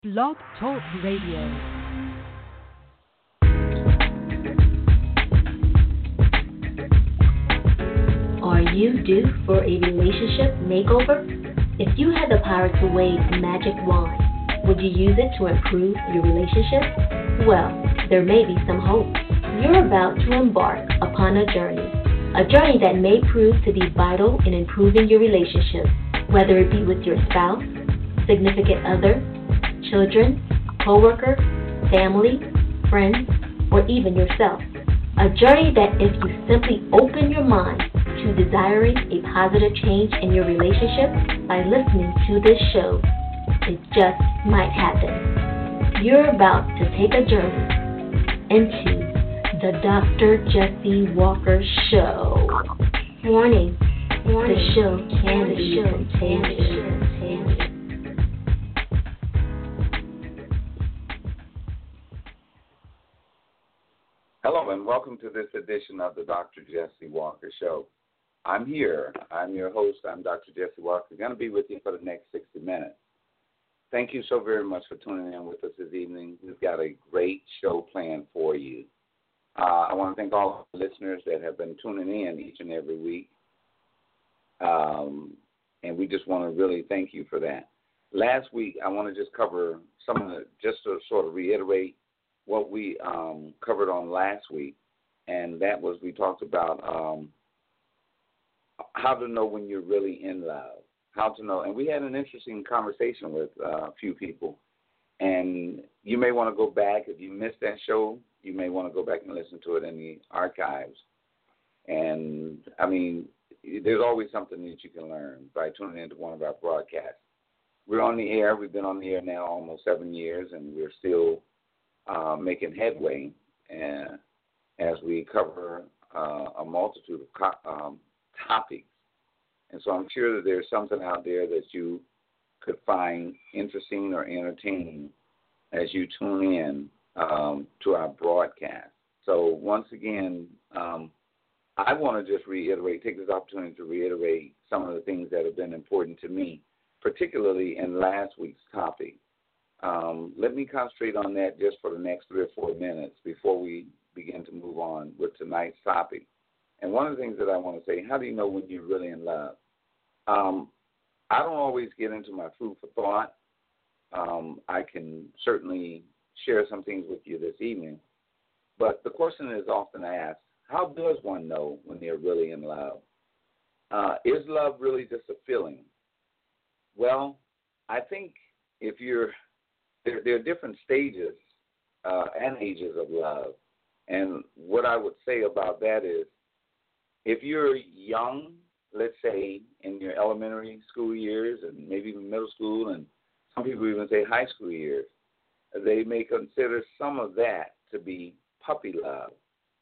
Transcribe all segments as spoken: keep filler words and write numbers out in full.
Blog Talk Radio. Are you due for a relationship makeover? If you had the power to wave a magic wand, would you use it to improve your relationship? Well, there may be some hope. You're about to embark upon a journey, a journey that may prove to be vital in improving your relationship, whether it be with your spouse, significant other, children, coworker, family, friends, or even yourself. A journey that if you simply open your mind to desiring a positive change in your relationship by listening to this show, it just might happen. You're about to take a journey into the Doctor Jesse Walker Show. Warning, Warning. The show can be contagious. Hello and welcome to this edition of the Doctor Jesse Walker Show. I'm here. I'm your host. I'm Doctor Jesse Walker. Going to be with you for the next sixty minutes. Thank you so very much for tuning in with us this evening. We've got a great show planned for you. Uh, I want to thank all the listeners that have been tuning in each and every week. Um, and we just want to really thank you for that. Last week, I want to just cover some of the, just to sort of reiterate what we um, covered on last week, and that was we talked about um, how to know when you're really in love, how to know. And we had an interesting conversation with uh, a few people, and you may want to go back. If you missed that show, you may want to go back and listen to it in the archives. And, I mean, there's always something that you can learn by tuning into one of our broadcasts. We're on the air. We've been on the air now almost seven years, and we're still Uh, making headway uh, as we cover uh, a multitude of co- um, topics. And so I'm sure that there's something out there that you could find interesting or entertaining as you tune in um, to our broadcast. So once again, um, I want to just reiterate, take this opportunity to reiterate some of the things that have been important to me, particularly in last week's topic. Um, let me concentrate on that just for the next three or four minutes before we begin to move on with tonight's topic. And one of the things that I want to say, how do you know when you're really in love? Um, I don't always get into my food for thought. Um, I can certainly share some things with you this evening. But the question is often asked, how does one know when they're really in love? Uh, is love really just a feeling? Well, I think if you're There, there are different stages uh, and ages of love. And what I would say about that is if you're young, let's say in your elementary school years and maybe even middle school, and some people even say high school years, they may consider some of that to be puppy love.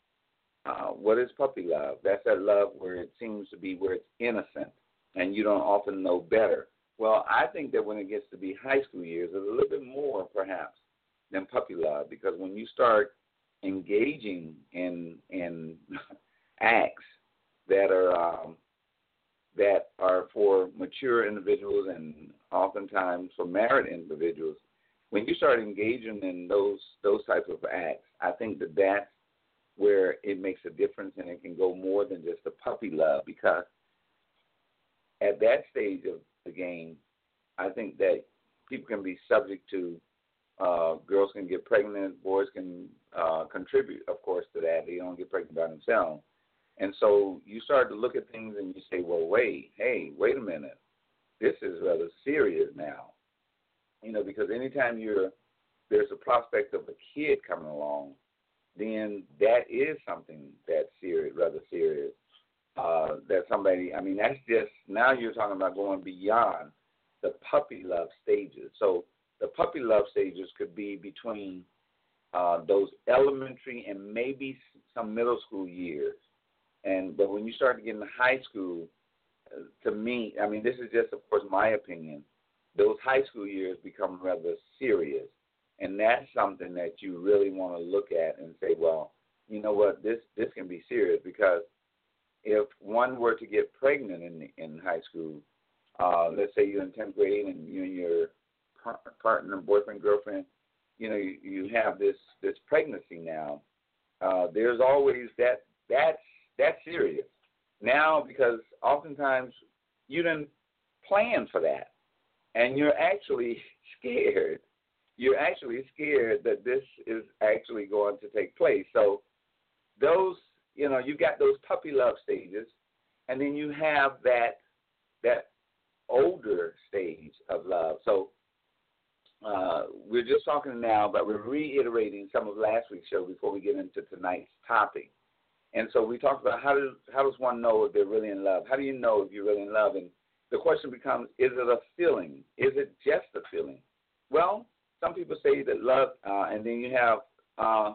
Uh, what is puppy love? That's that love where it seems to be where it's innocent and you don't often know better. Well, I think that when it gets to be high school years, it's a little bit more, perhaps, than puppy love, because when you start engaging in in acts that are um, that are for mature individuals and oftentimes for married individuals, when you start engaging in those those types of acts, I think that that's where it makes a difference, and it can go more than just a puppy love, because at that stage of the game, I think that people can be subject to, uh, girls can get pregnant, boys can uh, contribute, of course, to that. They don't get pregnant by themselves. And so you start to look at things and you say, well, wait, hey, wait a minute. This is rather serious now. You know, because anytime you're, there's a prospect of a kid coming along, then that is something that's serious, rather serious. Uh, that somebody, I mean, that's just, now you're talking about going beyond the puppy love stages. So the puppy love stages could be between uh, those elementary and maybe some middle school years. And but when you start to get into high school, uh, to me, I mean, this is just, of course, my opinion, those high school years become rather serious. And that's something that you really want to look at and say, well, you know what, this, this can be serious, because if one were to get pregnant in in high school, uh, let's say you're in tenth grade and you're in your par- partner, boyfriend, girlfriend, you know, you, you have this, this pregnancy now, uh, there's always that, that's, that's serious. Now, because oftentimes you didn't plan for that, and you're actually scared. You're actually scared that this is actually going to take place. So those, you know, you got those puppy love stages, and then you have that that older stage of love. So uh, we're just talking now, but we're reiterating some of last week's show before we get into tonight's topic. And so we talked about how does how does one know if they're really in love? How do you know if you're really in love? And the question becomes, is it a feeling? Is it just a feeling? Well, some people say that love, uh, and then you have uh,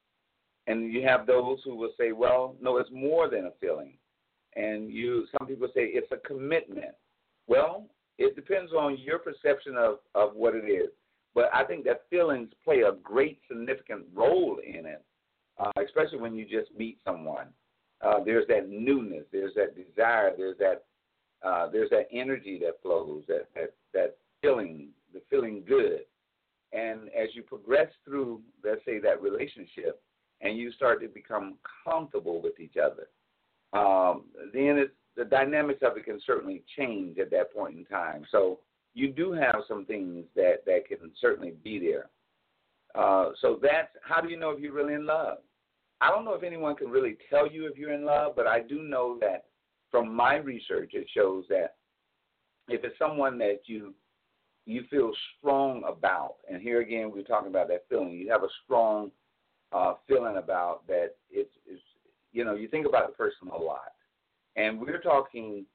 and you have those who will say, well, no, it's more than a feeling. And you, some people say it's a commitment. Well, it depends on your perception of, of what it is. But I think that feelings play a great significant role in it. Uh, especially when you just meet someone. Uh, there's that newness, there's that desire, there's that uh, there's that energy that flows, that, that that feeling, the feeling good. And as you progress through, let's say, that relationship, and you start to become comfortable with each other, um, then it's, the dynamics of it can certainly change at that point in time. So you do have some things that, that can certainly be there. Uh, so that's, how do you know if you're really in love? I don't know if anyone can really tell you if you're in love, but I do know that from my research, it shows that if it's someone that you you feel strong about, and here again we're talking about that feeling, you have a strong uh, feeling about that, it's, it's, you know, you think about the person a lot. And we're talking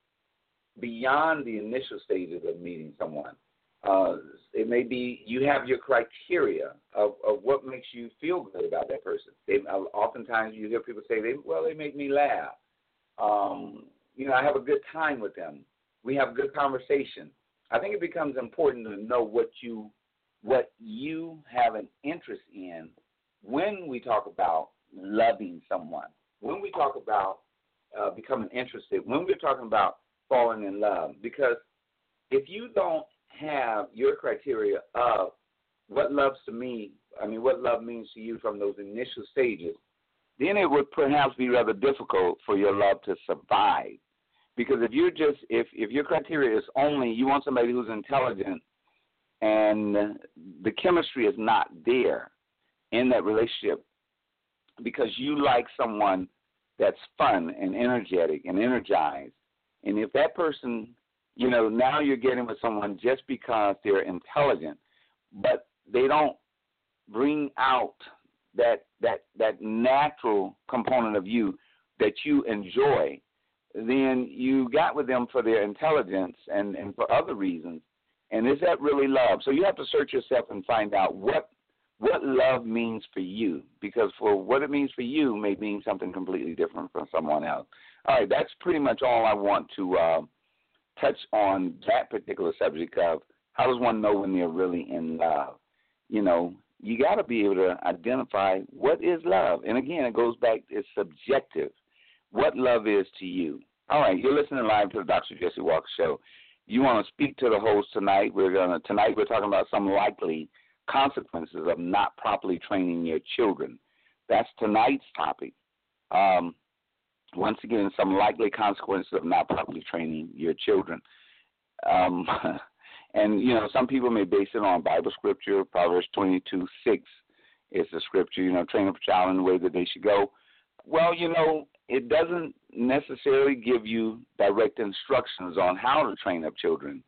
beyond the initial stages of meeting someone. Uh, it may be you have your criteria of, of what makes you feel good about that person. They, oftentimes you hear people say, they, well, they make me laugh. Um, you know, I have a good time with them. We have good conversation. I think it becomes important to know what you what you have an interest in when we talk about loving someone, when we talk about uh, becoming interested, when we're talking about falling in love. Because if you don't have your criteria of what loves to me, I mean, what love means to you from those initial stages, then it would perhaps be rather difficult for your love to survive. Because if you're just, if, if your criteria is only you want somebody who's intelligent and the chemistry is not there in that relationship because you like someone that's fun and energetic and energized, and if that person, you know, now you're getting with someone just because they're intelligent, but they don't bring out that that that natural component of you that you enjoy, then you got with them for their intelligence and, and for other reasons. And is that really love? So you have to search yourself and find out what what love means for you, because for what it means for you may mean something completely different from someone else. All right, that's pretty much all I want to uh, touch on that particular subject of how does one know when they're really in love. You know, you got to be able to identify what is love. And again, it goes back, it's subjective, what love is to you. All right, you're listening live to the Doctor Jesse Walker Show. You want to speak to the host tonight. We're gonna tonight we're talking about some likely consequences of not properly training your children. That's tonight's topic. Um, once again, some likely consequences of not properly training your children. Um, and, you know, some people may base it on Bible scripture. Proverbs twenty-two six is the scripture, you know, train up a child in the way that they should go. Well, you know, it doesn't necessarily give you direct instructions on how to train up children.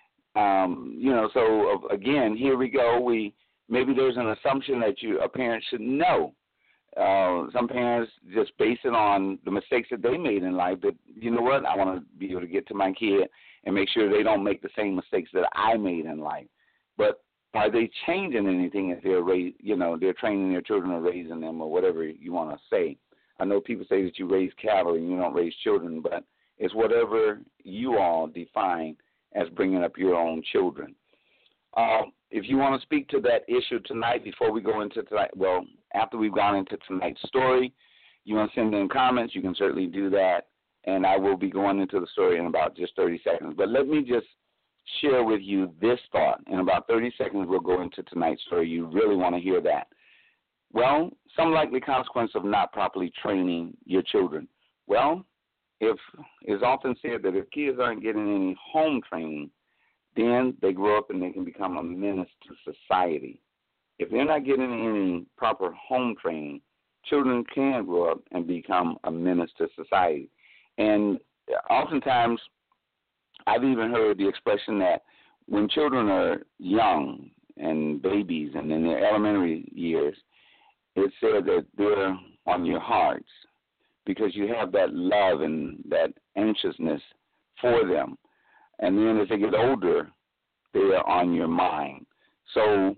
Um, you know, so again, here we go. We maybe there's an assumption that you a parent should know. Uh, some parents just base it on the mistakes that they made in life. That, you know what, I want to be able to get to my kid and make sure they don't make the same mistakes that I made in life. But are they changing anything if they're raised, you know, they're training their children or raising them or whatever you want to say? I know people say that you raise cattle and you don't raise children, but it's whatever you all define as bringing up your own children. Um, if you want to speak to that issue tonight before we go into tonight, well, after we've gone into tonight's story, you want to send in comments, you can certainly do that, and I will be going into the story in about just thirty seconds. But let me just share with you this thought. In about thirty seconds, we'll go into tonight's story. You really want to hear that. Well, some likely consequence of not properly training your children. Well, if it's often said that if kids aren't getting any home training, then they grow up and they can become a menace to society. If they're not getting any proper home training, children can grow up and become a menace to society. And oftentimes, I've even heard the expression that when children are young and babies and in their elementary years, it's said that they're on your hearts because you have that love and that anxiousness for them. And then as they get older, they are on your mind. So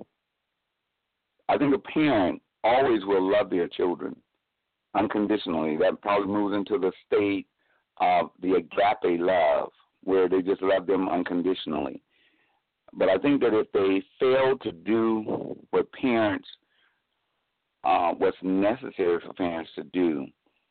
I think a parent always will love their children unconditionally. That probably moves into the state of the agape love, where they just love them unconditionally. But I think that if they fail to do what parents, uh, what's necessary for parents to do,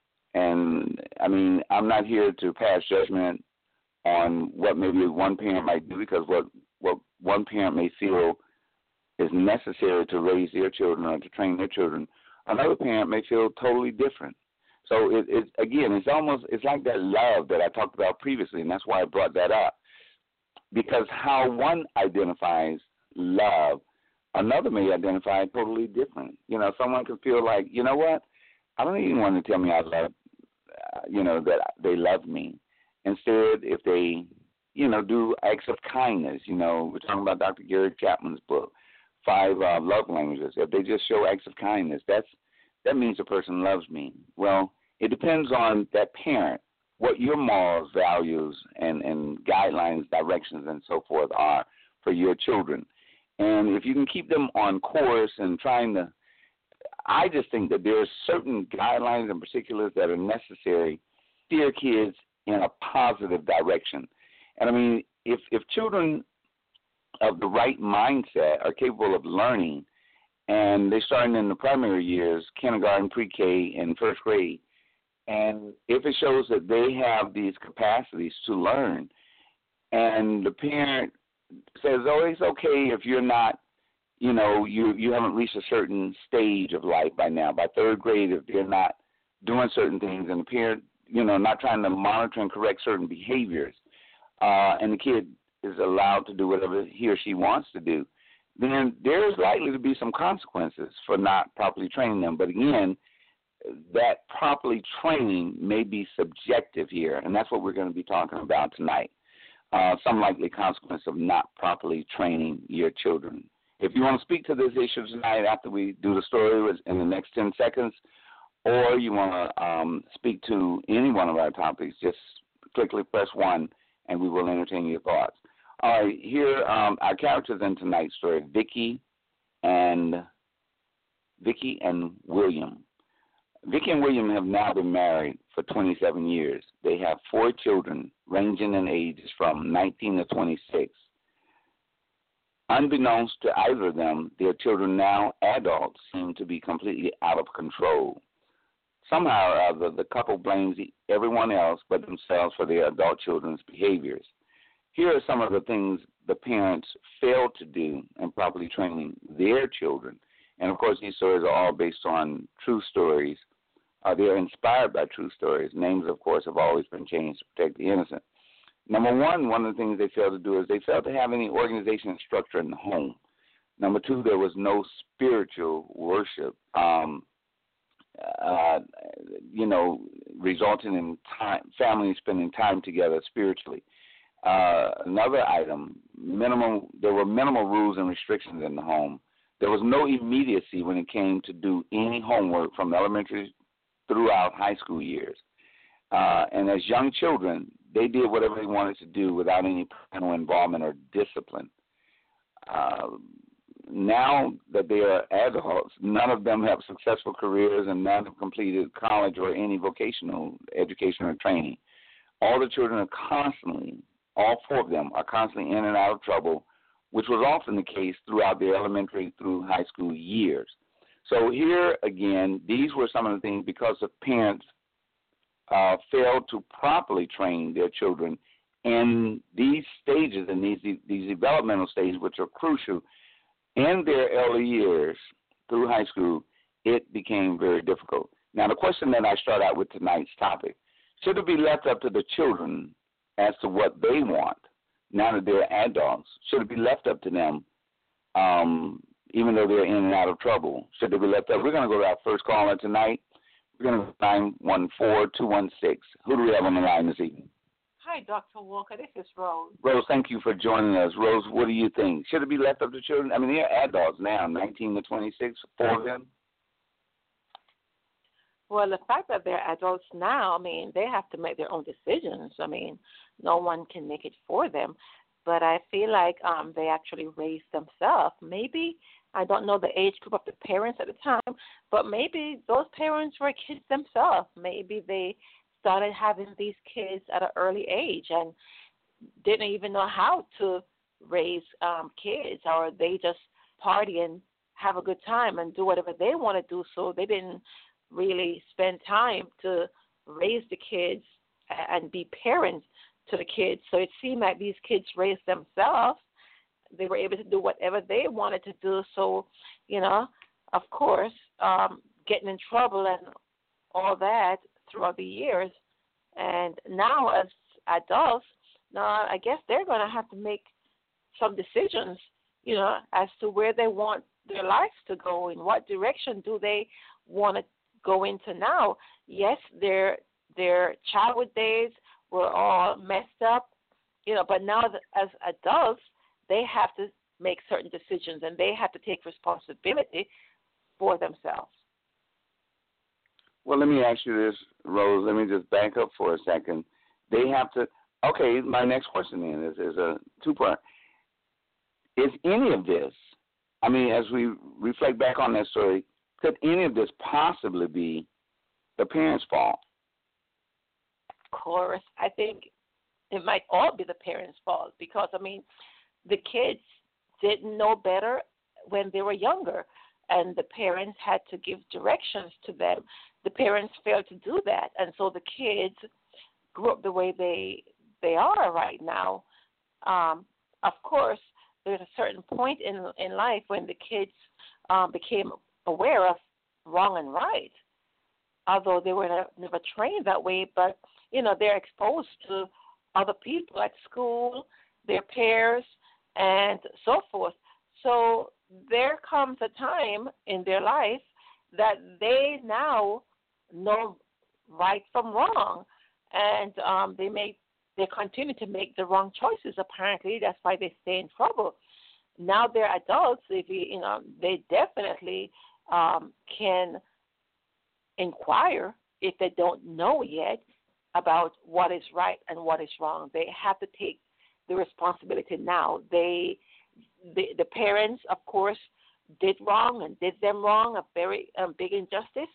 and I mean, I'm not here to pass judgment on what maybe one parent might do, because what, what one parent may feel is necessary to raise their children or to train their children, another parent may feel totally different. So it, it again, it's almost, it's like that love that I talked about previously, and that's why I brought that up. Because how one identifies love, another may identify totally different. You know, someone could feel like, you know what, I don't need anyone to tell me I love, uh, you know, that they love me. Instead, if they, you know, do acts of kindness, you know, we're talking about Doctor Gary Chapman's book, Five uh, Love Languages. If they just show acts of kindness, that's that means the person loves me. Well, it depends on that parent, what your morals, values, and, and guidelines, directions, and so forth are for your children. And if you can keep them on course and trying to, I just think that there are certain guidelines and particulars that are necessary to steer kids in a positive direction. And I mean, if, if children of the right mindset are capable of learning, and they're starting in the primary years, kindergarten, pre-K, and first grade, and if it shows that they have these capacities to learn, and the parent says, oh, it's okay if you're not, you know, you, you haven't reached a certain stage of life by now. By third grade, if they're not doing certain things, and the parent, you know, not trying to monitor and correct certain behaviors, uh, and the kid is allowed to do whatever he or she wants to do, then there's likely to be some consequences for not properly training them. But again, that properly training may be subjective here, and that's what we're going to be talking about tonight. Uh, some likely consequence of not properly training your children. If you want to speak to this issue tonight after we do the story in the next ten seconds, or you want to um, speak to any one of our topics, just quickly press one, and we will entertain your thoughts. All right, here um, our characters in tonight's story: Vicky and Vicky and William. Vicky and William have now been married for twenty-seven years. They have four children, ranging in ages from nineteen to twenty-six. Unbeknownst to either of them, their children, now adults, seem to be completely out of control. Somehow or other, the couple blames everyone else but themselves for their adult children's behaviors. Here are some of the things the parents failed to do in properly training their children. And, of course, these stories are all based on true stories. Uh, they're inspired by true stories. Names, of course, have always been changed to protect the innocent. Number one, one of the things they failed to do is they failed to have any organization and structure in the home. Number two, there was no spiritual worship, um, uh, you know, resulting in time, families spending time together spiritually. Uh, another item, minimal. There were minimal rules and restrictions in the home. There was no immediacy when it came to do any homework from elementary throughout high school years. Uh, and as young children, they did whatever they wanted to do without any parental involvement or discipline. Uh, now that they are adults, none of them have successful careers, and none have completed college or any vocational education or training. All the children are constantly, all four of them are constantly in and out of trouble, which was often the case throughout their elementary through high school years. So here, again, these were some of the things because the parents uh, failed to properly train their children in these stages, in these these developmental stages, which are crucial in their early years through high school, it became very difficult. Now, the question that I start out with tonight's topic, should it be left up to the children as to what they want now that they're adults? Should it be left up to them, um, even though they're in and out of trouble? Should it be left up? We're going to go to our first caller tonight. We're going to nine one four, two one six. Who do we have on the line this evening? Hi, Doctor Walker. This is Rose. Rose, thank you for joining us. Rose, what do you think? Should it be left up to children? I mean, they're adults now, nineteen to twenty-six, four of them. Well, the fact that they're adults now, I mean, they have to make their own decisions. I mean, no one can make it for them. But I feel like um, they actually raised themselves. Maybe, I don't know the age group of the parents at the time, but maybe those parents were kids themselves. Maybe they started having these kids at an early age and didn't even know how to raise um, kids, or they just party and have a good time and do whatever they want to do, so they didn't really spend time to raise the kids and be parents to the kids. So it seemed like these kids raised themselves. They were able to do whatever they wanted to do. So, you know, of course, um, getting in trouble and all that throughout the years. And now as adults, now I guess they're going to have to make some decisions, you know, as to where they want their lives to go, in what direction do they want to go into now. Yes, their their childhood days were all messed up, you know, but now as adults, they have to make certain decisions and they have to take responsibility for themselves. Well, let me ask you this, Rose. Let me just back up for a second. They have to, okay, my next question then is, is a two-part. Is any of this, I mean, as we reflect back on that story, could any of this possibly be the parents' fault? Of course. I think it might all be the parents' fault because, I mean, the kids didn't know better when they were younger, and the parents had to give directions to them. The parents failed to do that, and so the kids grew up the way they they are right now. Um, of course, there's a certain point in in life when the kids um, became aware of wrong and right, although they were never, never trained that way. But, you know, they're exposed to other people at school, their peers, and so forth. So there comes a time in their life that they now know right from wrong, and um, they make they continue to make the wrong choices. Apparently, that's why they stay in trouble. Now they're adults. If you, you know, they definitely um, can inquire if they don't know yet about what is right and what is wrong. They have to take the responsibility now. They, the, the parents, of course, did wrong and did them wrong, a very um, big injustice,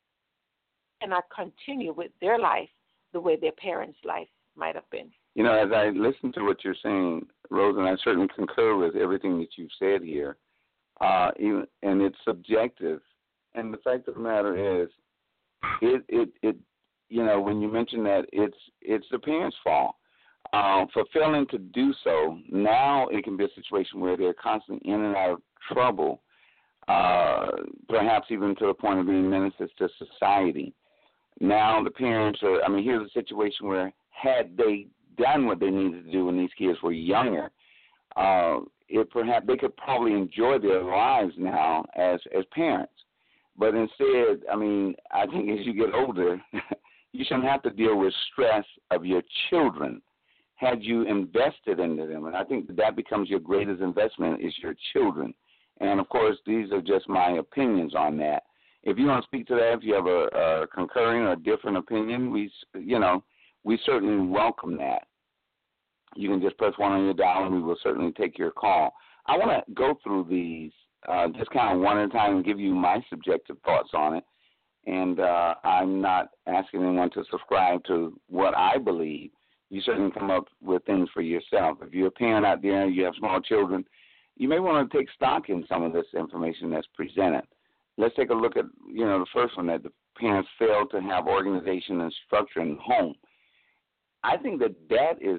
and not continue with their life the way their parents' life might have been. You know, as I listen to what you're saying, Rose, and I certainly concur with everything that you've said here, uh, even, and it's subjective. And the fact of the matter is, it, it, it, you know, when you mention that, it's it's the parents' fault um, for failing to do so. Now it can be a situation where they're constantly in and out of trouble, uh, perhaps even to the point of being menaces to society. Now the parents are, I mean, here's a situation where had they done what they needed to do when these kids were younger, uh, it perhaps they could probably enjoy their lives now as as parents. But instead, I mean, I think as you get older, you shouldn't have to deal with stress of your children had you invested into them. And I think that, that becomes your greatest investment is your children. And, of course, these are just my opinions on that. If you want to speak to that, if you have a, a concurring or different opinion, we, you know, we certainly welcome that. You can just press one on your dial, and we will certainly take your call. I want to go through these uh, just kind of one at a time and give you my subjective thoughts on it. And uh, I'm not asking anyone to subscribe to what I believe. You certainly come up with things for yourself. If you're a parent out there and you have small children, you may want to take stock in some of this information that's presented. Let's take a look at, you know, the first one, that the parents fail to have organization and structure in the home. I think that that is,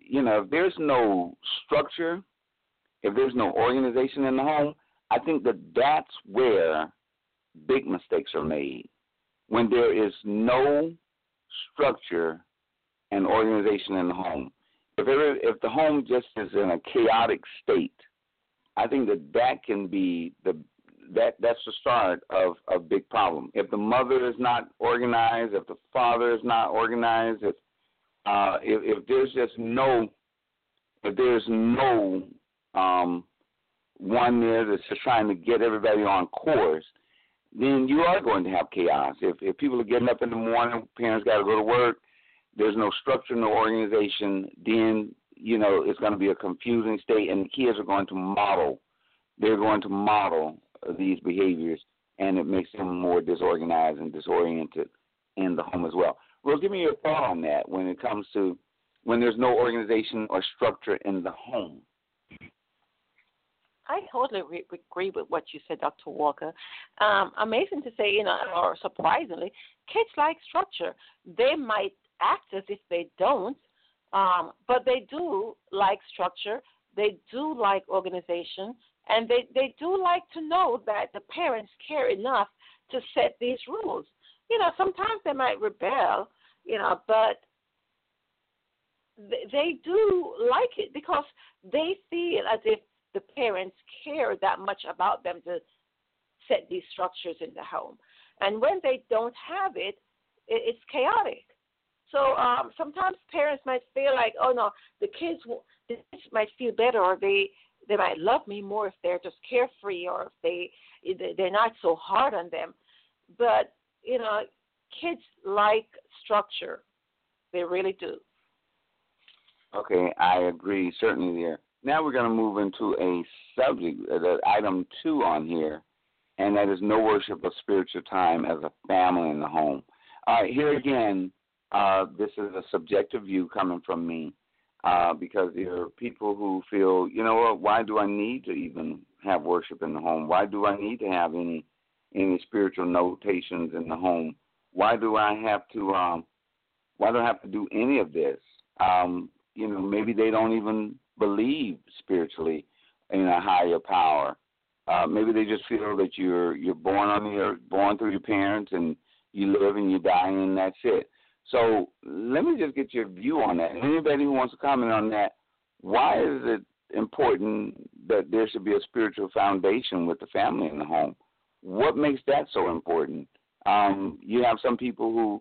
you know, if there's no structure, if there's no organization in the home, I think that that's where big mistakes are made. When there is no structure and organization in the home. If it, if the home just is in a chaotic state, I think that that can be the that that's the start of a big problem. If the mother is not organized, if the father is not organized, if uh, if, if there's just no if there's no um, one there that's just trying to get everybody on course, then you are going to have chaos. If if people are getting up in the morning, parents got to go to work, there's no structure, no organization, then, you know, it's going to be a confusing state, and the kids are going to model. They're going to model these behaviors, and it makes them more disorganized and disoriented in the home as well. Well, give me your thought on that when it comes to when there's no organization or structure in the home. I totally re- agree with what you said, Doctor Walker. Um, amazing to say, you know, or surprisingly, kids like structure. They might act as if they don't, um, but they do like structure. They do like organization, and they, they do like to know that the parents care enough to set these rules. You know, sometimes they might rebel, you know, but they, they do like it because they feel as if the parents care that much about them to set these structures in the home. And when they don't have it, it it's chaotic. So um, sometimes parents might feel like, oh, no, the kids, the kids might feel better, or they, they might love me more if they're just carefree, or if they, they're not so hard on them. But, you know, kids like structure. They really do. Okay, I agree, certainly there. Now we're going to move into a subject, uh, item two on here, and that is no worship of spiritual time as a family in the home. All right, here again, uh, this is a subjective view coming from me uh, because there are people who feel, you know what, why do I need to even have worship in the home? Why do I need to have any any spiritual notations in the home? Why do I have to, um, why do I have to do any of this? Um, you know, maybe they don't even believe spiritually in a higher power. Uh, maybe they just feel that you're you're born on the earth, born through your parents, and you live and you die, and that's it. So let me just get your view on that. And anybody who wants to comment on that, why is it important that there should be a spiritual foundation with the family in the home? What makes that so important? Um, you have some people who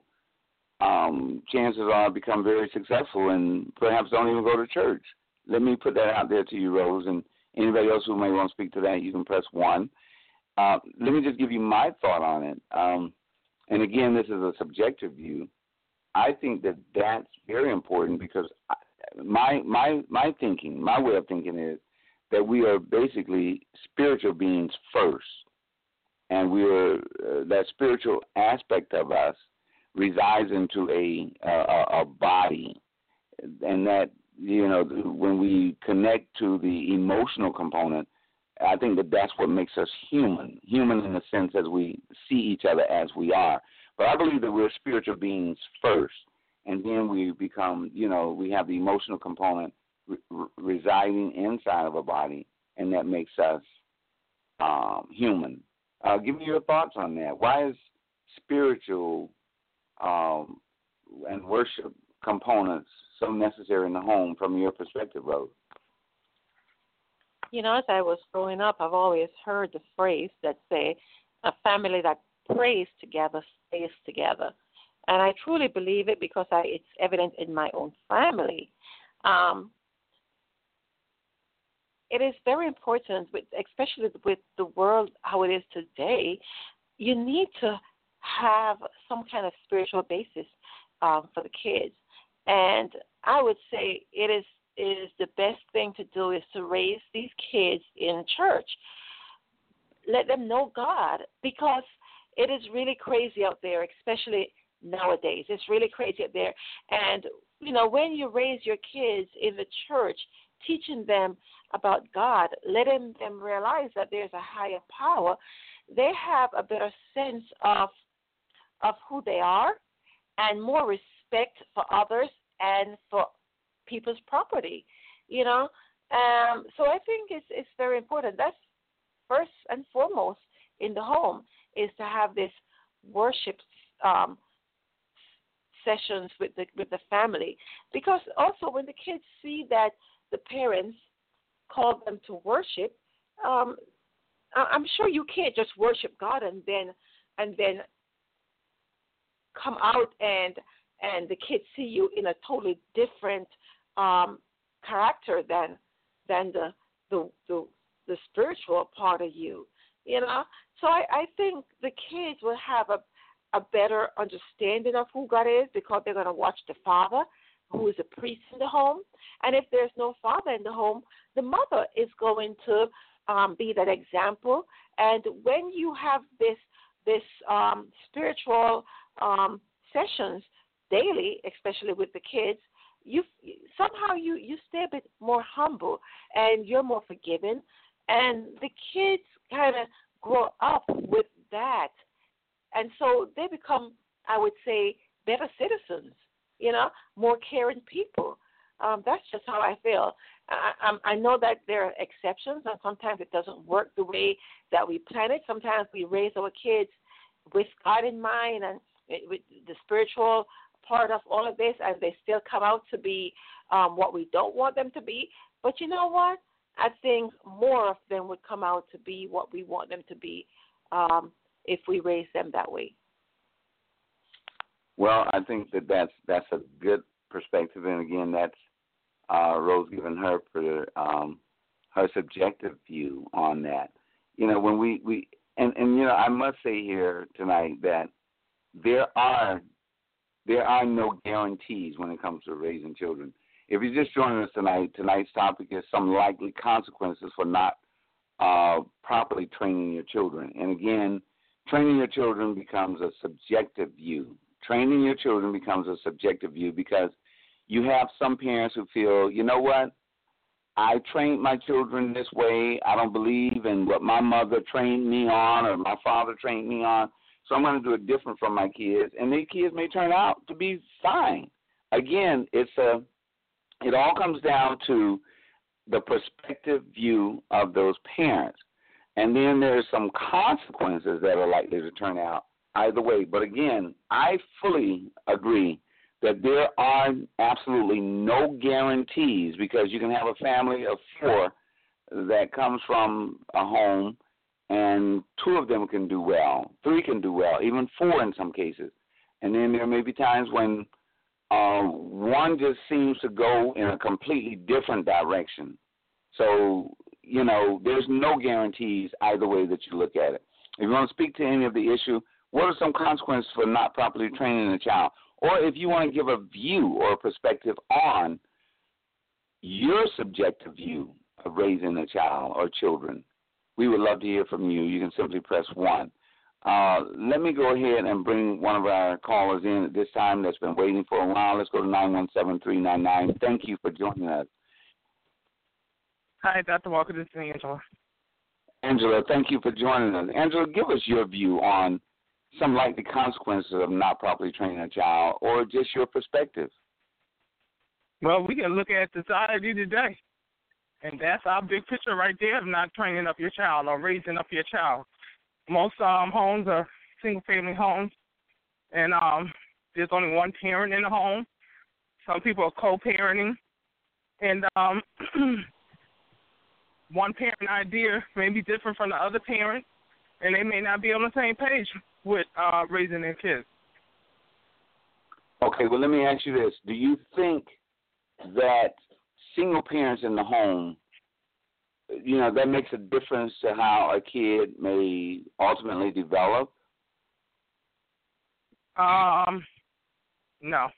um, chances are become very successful and perhaps don't even go to church. Let me put that out there to you, Rose, and anybody else who may want to speak to that, you can press one. Uh, let me just give you my thought on it. Um, and again, this is a subjective view. I think that that's very important because I, my my my thinking, my way of thinking is that we are basically spiritual beings first, and we are uh, that spiritual aspect of us resides into a a, a body, and that, you know, when we connect to the emotional component, I think that that's what makes us human, human in the sense as we see each other as we are. But I believe that we're spiritual beings first, and then we become, you know, we have the emotional component re- residing inside of a body, and that makes us um, human. Uh, give me your thoughts on that. Why is spiritual um, and worship components so necessary in the home from your perspective, Rose? You know, as I was growing up, I've always heard the phrase that say, a family that prays together stays together. And I truly believe it because I, it's evident in my own family. Um, it is very important, with, especially with the world how it is today, you need to have some kind of spiritual basis um, for the kids. And I would say it is it is the best thing to do is to raise these kids in church. Let them know God, because it is really crazy out there, especially nowadays. It's really crazy out there. And, you know, when you raise your kids in the church, teaching them about God, letting them realize that there's a higher power, they have a better sense of of who they are and more respect for others and for people's property, you know. Um, so I think it's it's very important. That's first and foremost in the home is to have this worship um, sessions with the with the family, because also when the kids see that the parents call them to worship, um, I'm sure you can't just worship God and then and then come out and and the kids see you in a totally different um, character than than the, the the the spiritual part of you, you know. So I, I think the kids will have a a better understanding of who God is because they're going to watch the father, who is a priest in the home. And if there's no father in the home, the mother is going to um, be that example. And when you have this this um, spiritual um, sessions daily, especially with the kids, you somehow you, you stay a bit more humble and you're more forgiving. And the kids kind of grow up with that. And so they become, I would say, better citizens, you know, more caring people. Um, that's just how I feel. I, I, I know that there are exceptions, and sometimes it doesn't work the way that we plan it. Sometimes we raise our kids with God in mind and with the spiritual part of all of this, and they still come out to be um, what we don't want them to be. But you know what? I think more of them would come out to be what we want them to be um, if we raise them that way. Well, I think that that's that's a good perspective, and again, that's uh, Rose giving her for um, her subjective view on that. You know, when we, we and, and you know, I must say here tonight that there are there are no guarantees when it comes to raising children. If you're just joining us tonight, tonight's topic is some likely consequences for not uh, properly training your children. And again, training your children becomes a subjective view. Training your children becomes a subjective view because you have some parents who feel, you know what, I trained my children this way. I don't believe in what my mother trained me on or my father trained me on, so I'm going to do it different for my kids. And their kids may turn out to be fine. Again, it's a it all comes down to the perspective view of those parents. And then there's some consequences that are likely to turn out either way. But again, I fully agree that there are absolutely no guarantees because you can have a family of four that comes from a home and two of them can do well, three can do well, even four in some cases. And then there may be times when uh, one just seems to go in a completely different direction. So, you know, there's no guarantees either way that you look at it. If you want to speak to any of the issue, what are some consequences for not properly training a child? Or if you want to give a view or a perspective on your subjective view of raising a child or children, we would love to hear from you. You can simply press one. Uh, let me go ahead and bring one of our callers in at this time that's been waiting for a while. Let's go to nine one seven, three nine nine. Thank you for joining us. Hi, Doctor Walker. This is Angela. Angela, thank you for joining us. Angela, give us your view on some likely consequences of not properly training a child, or just your perspective. Well, we can look at society today, and that's our big picture right there of not training up your child or raising up your child. Most um, homes are single-family homes, and um, there's only one parent in the home. Some people are co-parenting, and um, one parent idea may be different from the other parent, and they may not be on the same page with uh, raising their kids. Okay, well, let me ask you this. Do you think that single parents in the home, you know, that makes a difference to how a kid may ultimately develop? Um, no.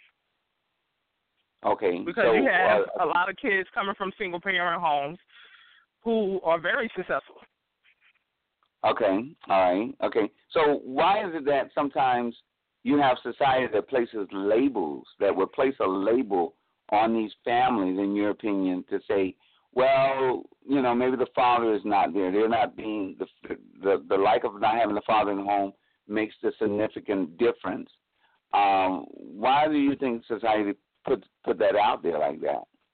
Okay. Because so, you have uh, a lot of kids coming from single-parent homes who are very successful. Okay, all right, okay. So why is it that sometimes you have society that places labels, that would place a label on these families, in your opinion, to say, well, you know, maybe the father is not there. They're not being, the the, the like of not having the father in the home makes the significant difference. Um, why do you think society put put that out there like that?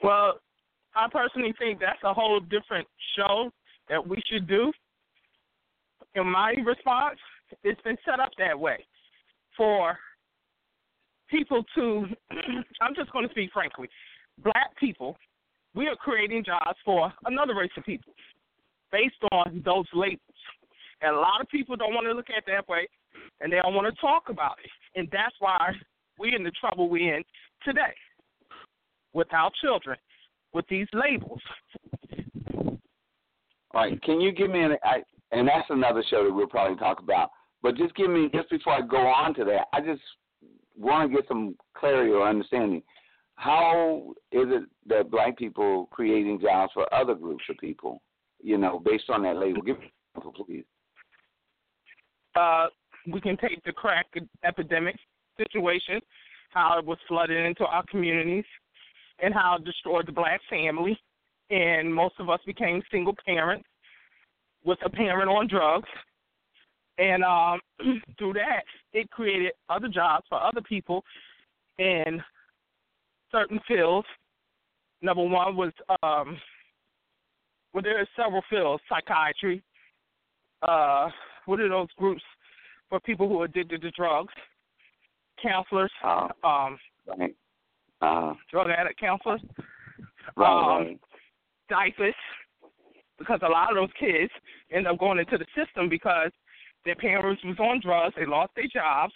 Well, I personally think that's a whole different show that we should do. In my response, it's been set up that way for people to, I'm just going to speak frankly, black people, we are creating jobs for another race of people based on those labels. And a lot of people don't want to look at it that way, and they don't want to talk about it. And that's why we're in the trouble we're in today with our children, with these labels. All right, can you give me an, I, and that's another show that we'll probably talk about, but just give me, just before I go on to that, I just want to get some clarity or understanding. How is it that black people creating jobs for other groups of people, you know, based on that label? Give me an example, please. Uh, we can take the crack epidemic situation, how it was flooded into our communities, and how it destroyed the black family, and most of us became single parents with a parent on drugs. And um, through that, it created other jobs for other people in certain fields. Number one was, um, well, there are several fields, psychiatry. Uh, what are those groups for people who are addicted to drugs? Counselors, uh, um, right. uh, drug addict counselors. Right, um, right. Diapers, because a lot of those kids end up going into the system because their parents was on drugs, they lost their jobs.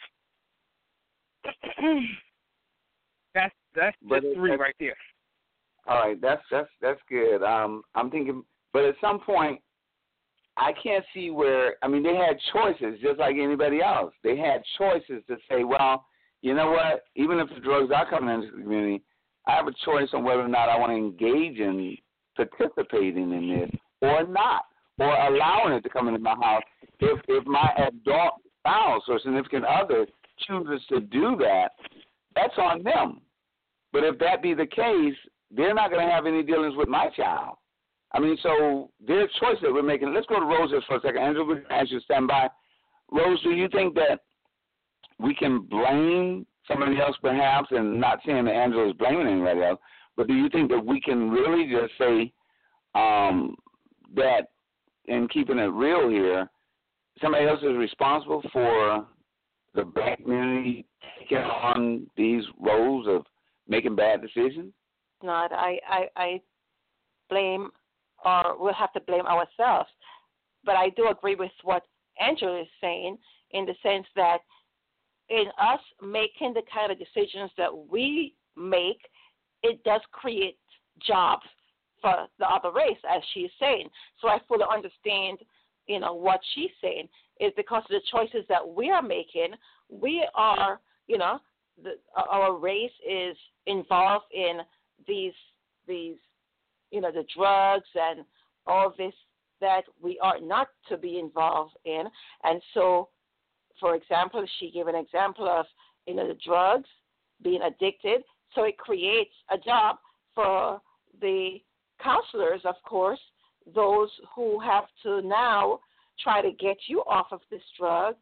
that's that's But just it, three that's, right there. All right, that's that's that's good. Um, I'm thinking, but at some point, I can't see where. I mean, they had choices just like anybody else. They had choices to say, well, you know what? Even if the drugs are coming into the community, I have a choice on whether or not I want to engage in participating in this or not, or allowing it to come into my house. If if my adult spouse or significant other chooses to do that, that's on them. But if that be the case, they're not going to have any dealings with my child. I mean, so there's choices that we're making. Let's go to Rose just for a second. Angela, we can ask you to stand by. Rose, do you think that we can blame somebody else perhaps, and not saying that Angela is blaming anybody else, but do you think that we can really just say um, that, and keeping it real here, somebody else is responsible for the black community taking on these roles of making bad decisions? Not, I, I, I blame, or we'll have to blame ourselves. But I do agree with what Angela is saying in the sense that in us making the kind of decisions that we make, it does create jobs for the other race, as she's saying. So I fully understand, you know, what she's saying is because of the choices that we are making, we are, you know, the, our race is involved in these, these, you know, the drugs and all this that we are not to be involved in. And so, for example, she gave an example of, you know, the drugs, being addicted. So it creates a job for the counselors, of course, those who have to now try to get you off of this drug,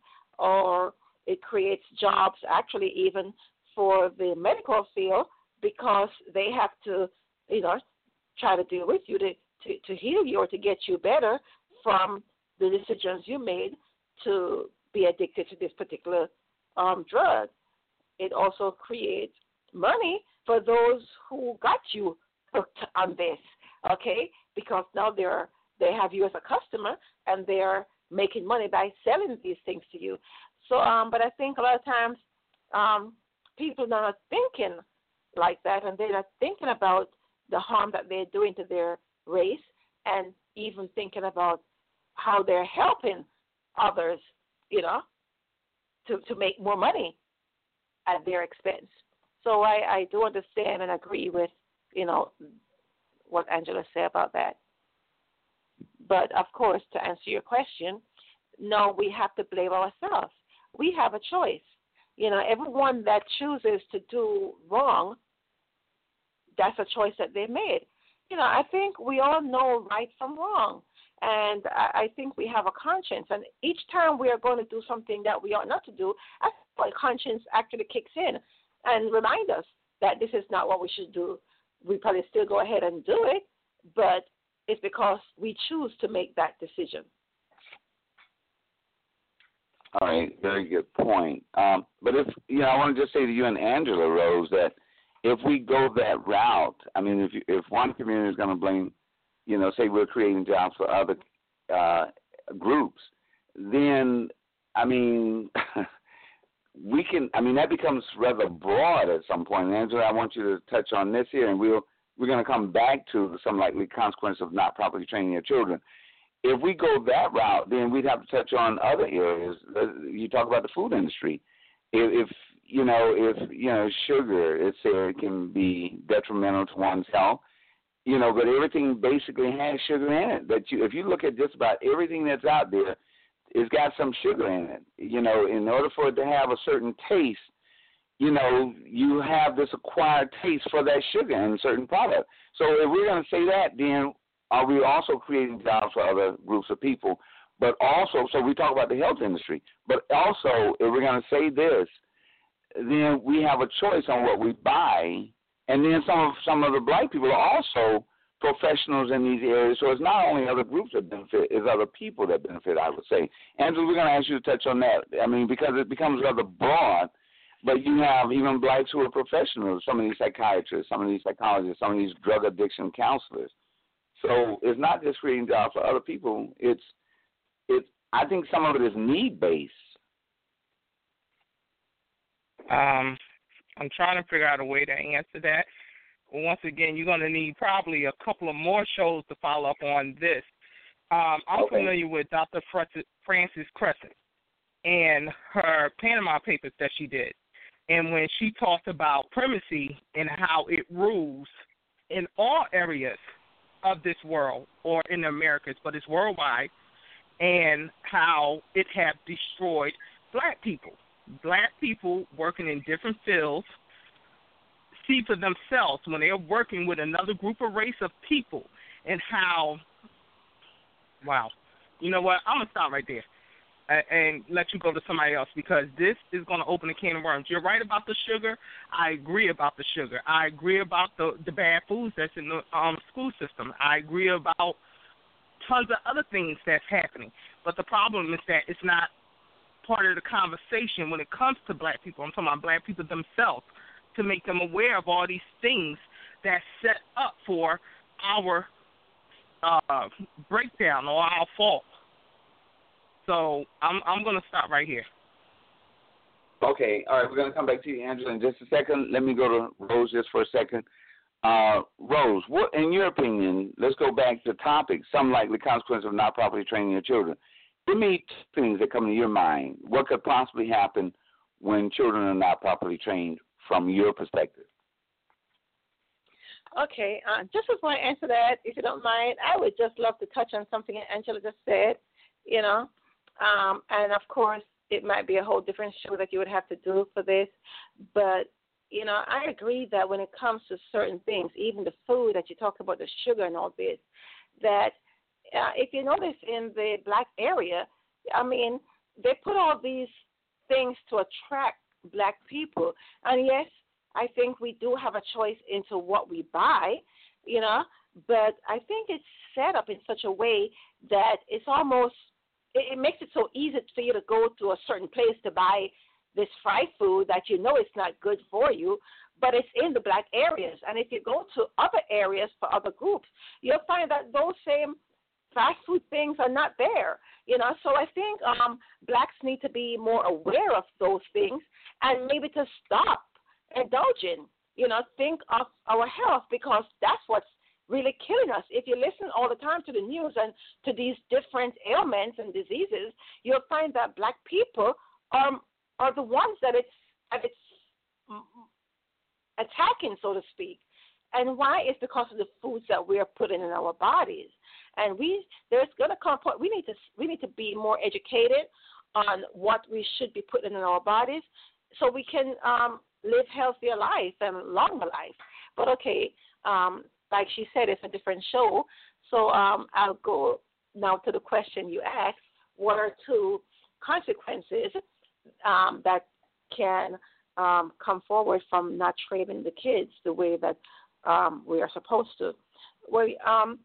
or it creates jobs actually even for the medical field because they have to, you know, try to deal with you to, to, to heal you or to get you better from the decisions you made to be addicted to this particular um, drug. It also creates money for those who got you hooked on this, okay? Because now they're they have you as a customer and they're making money by selling these things to you. So, um, but I think a lot of times um, people are not thinking like that, and they're not thinking about the harm that they're doing to their race, and even thinking about how they're helping others, you know, to, to make more money at their expense. So I, I do understand and agree with, you know, what Angela said about that. But, of course, to answer your question, no, we have to blame ourselves. We have a choice. You know, everyone that chooses to do wrong, that's a choice that they made. You know, I think we all know right from wrong. And I, I think we have a conscience. And each time we are going to do something that we ought not to do, I think our conscience actually kicks in and remind us that this is not what we should do. we probably still go ahead and do it, but it's because we choose to make that decision. All right, very good point. Um, but if you know, I want to just say to you and Angela Rose that if we go that route, I mean, if you, if one community is going to blame, you know, say we're creating jobs for other uh, groups, then I mean, we can. I mean, that becomes rather broad at some point. And Angela, I want you to touch on this here, and we'll we're going to come back to some likely consequence of not properly training your children. If we go that route, then we'd have to touch on other areas. You talk about the food industry. If, if you know, if you know, sugar, it's it can be detrimental to one's health. You know, but everything basically has sugar in it. That you, if you look at just about everything that's out there, it's got some sugar in it. You know, in order for it to have a certain taste, you know, you have this acquired taste for that sugar in a certain product. So if we're going to say that, then are we also creating jobs for other groups of people? But also, so we talk about the health industry, but also if we're going to say this, then we have a choice on what we buy, and then some of some of the black people are also professionals in these areas. So it's not only other groups that benefit, it's other people that benefit, I would say. Angela, we're going to ask you to touch on that. I mean, because it becomes rather broad, but you have even blacks who are professionals, some of these psychiatrists, some of these psychologists, some of these drug addiction counselors. So it's not just creating jobs for other people. It's, it's. I think some of it is need-based. Um, I'm trying to figure out a way to answer that. Once again, you're going to need probably a couple of more shows to follow up on this. Um, I'm okay. familiar with Doctor Frances Crescent and her Panama Papers that she did. And when she talked about primacy and how it rules in all areas of this world, or in the Americas, but it's worldwide, and how it has destroyed black people. Black people working in different fields see for themselves when they're working with another group of race of people, and how, wow, you know what, I'm going to stop right there and let you go to somebody else, because this is going to open a can of worms. You're right about the sugar. I agree about the sugar. I agree about the, the bad foods that's in the um, school system. I agree about tons of other things that's happening. But the problem is that it's not part of the conversation when it comes to black people. I'm talking about black people themselves, to make them aware of all these things that set up for our uh, breakdown or our fault. So I'm I'm going to stop right here. Okay, all right, we're going to come back to you, Angela, in just a second. Let me go to Rose just for a second. Uh, Rose, what, in your opinion, let's go back to the topic, some likely consequence of not properly training your children. Give me two things that come to your mind. What could possibly happen when children are not properly trained from your perspective? Okay, uh, just before I answer that, if you don't mind, I would just love to touch on something Angela just said, you know. Um, and, of course, it might be a whole different show that you would have to do for this. But, you know, I agree that when it comes to certain things, even the food that you talked about, the sugar and all this, that uh, if you notice in the black area, I mean, they put all these things to attract black people. And, yes, I think we do have a choice into what we buy, you know, but I think it's set up in such a way that it's almost – it makes it so easy for you to go to a certain place to buy this fried food that you know it's not good for you, but it's in the black areas. And if you go to other areas for other groups, you'll find that those same fast food things are not there. You know, so I think um, blacks need to be more aware of those things and maybe to stop indulging, you know, think of our health, because that's what's really killing us. If you listen all the time to the news and to these different ailments and diseases, you'll find that black people are are the ones that it's that it's attacking, so to speak. And why? It's because of the foods that we're putting in our bodies. And we there's going to come a point we need to we need to be more educated on what we should be putting in our bodies, so we can um, live healthier life and longer life. But okay. Um, Like she said, it's a different show. So um, I'll go now to the question you asked. What are two consequences um, that can um, come forward from not training the kids the way that um, we are supposed to. We, um,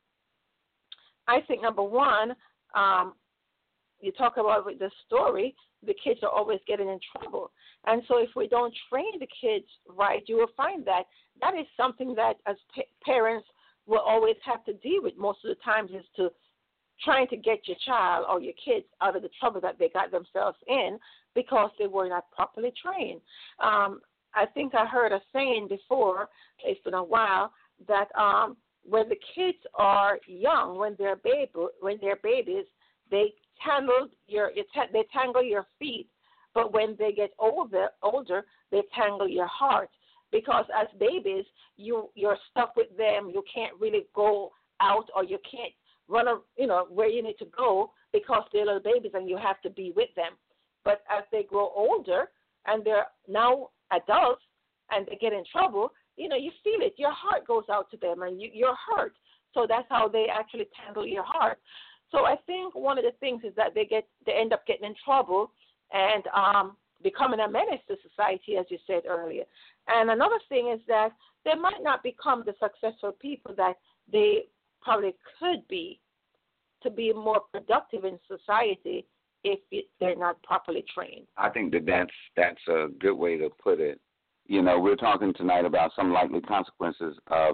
I think, number one, um, you talk about with the story, the kids are always getting in trouble. And so if we don't train the kids right, you will find that that is something that as pa- parents will always have to deal with most of the times, is to trying to get your child or your kids out of the trouble that they got themselves in because they were not properly trained. Um, I think I heard a saying before, it's been a while, that um, when the kids are young, when they're baby, when they're babies, they tangle your they tangle your feet, but when they get older, older, they tangle your heart. Because as babies, you you're stuck with them. You can't really go out, or you can't run, a, you know, where you need to go because they're little babies and you have to be with them. But as they grow older and they're now adults and they get in trouble, you know, you feel it. Your heart goes out to them and you, you're hurt. So that's how they actually tangle your heart. So I think one of the things is that they get they end up getting in trouble and um, becoming a menace to society, as you said earlier. And another thing is that they might not become the successful people that they probably could be to be more productive in society if it, they're not properly trained. I think that that's, that's a good way to put it. You know, we're talking tonight about some likely consequences of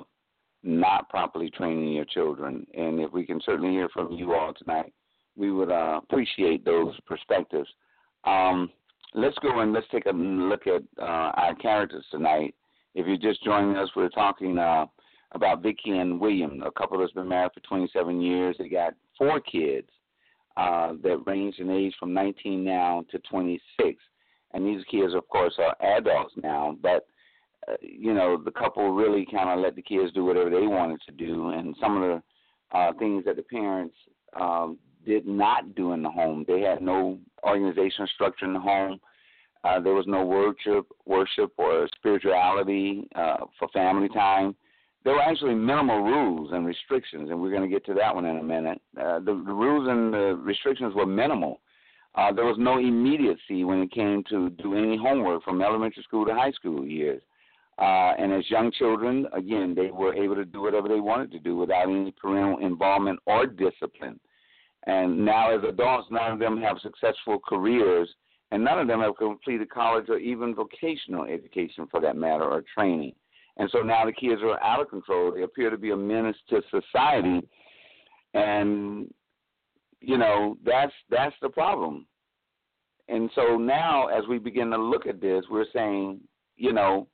not properly training your children. And if we can certainly hear from you all tonight, we would uh, appreciate those perspectives. Um, let's go and let's take a look at uh, our characters tonight. If you're just joining us, we're talking uh, about Vicki and William, a couple that's been married for twenty-seven years. They got four kids uh, that range in age from nineteen now to twenty-six. And these kids, of course, are adults now, but Uh, you know, the couple really kind of let the kids do whatever they wanted to do, and some of the uh, things that the parents um, did not do in the home. They had no organizational structure in the home. Uh, there was no worship, worship or spirituality uh, for family time. There were actually minimal rules and restrictions, and we're going to get to that one in a minute. Uh, the, the rules and the restrictions were minimal. Uh, there was no immediacy when it came to do any homework from elementary school to high school years. Uh, and as young children, again, they were able to do whatever they wanted to do without any parental involvement or discipline. And now as adults, none of them have successful careers, and none of them have completed college or even vocational education for that matter, or training. And so now the kids are out of control. They appear to be a menace to society. And, you know, that's that's the problem. And so now as we begin to look at this, we're saying, you know,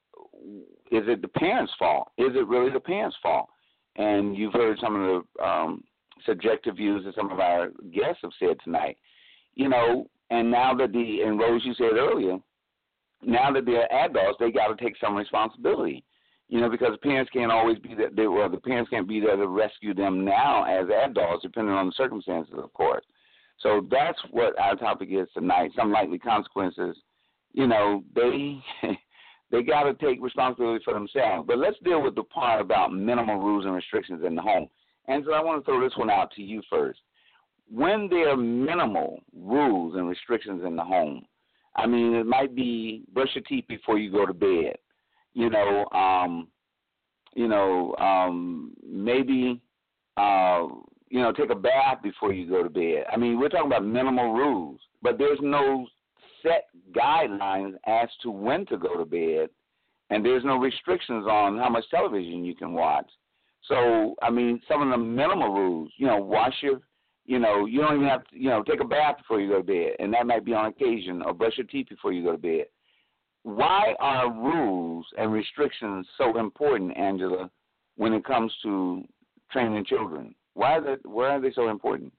is it the parents' fault? Is it really the parents' fault? And you've heard some of the um, subjective views that some of our guests have said tonight. You know, and now that the, and Rose, you said earlier, now that they're adults, they got to take some responsibility. You know, because the parents can't always be there. They, well, the parents can't be there to rescue them now as adults, depending on the circumstances, of course. So that's what our topic is tonight. Some likely consequences. You know, they. They got to take responsibility for themselves. But let's deal with the part about minimal rules and restrictions in the home. And so I want to throw this one out to you first. When there are minimal rules and restrictions in the home, I mean, it might be brush your teeth before you go to bed. You know, um, you know, um, maybe, uh, you know, take a bath before you go to bed. I mean, we're talking about minimal rules, but there's no set guidelines as to when to go to bed, and there's no restrictions on how much television you can watch. So, I mean, some of the minimal rules, you know, wash your, you know, you don't even have to, you know, take a bath before you go to bed, and that might be on occasion, or brush your teeth before you go to bed. Why are rules and restrictions so important, Angela, when it comes to training children? Why are they, why are they so important?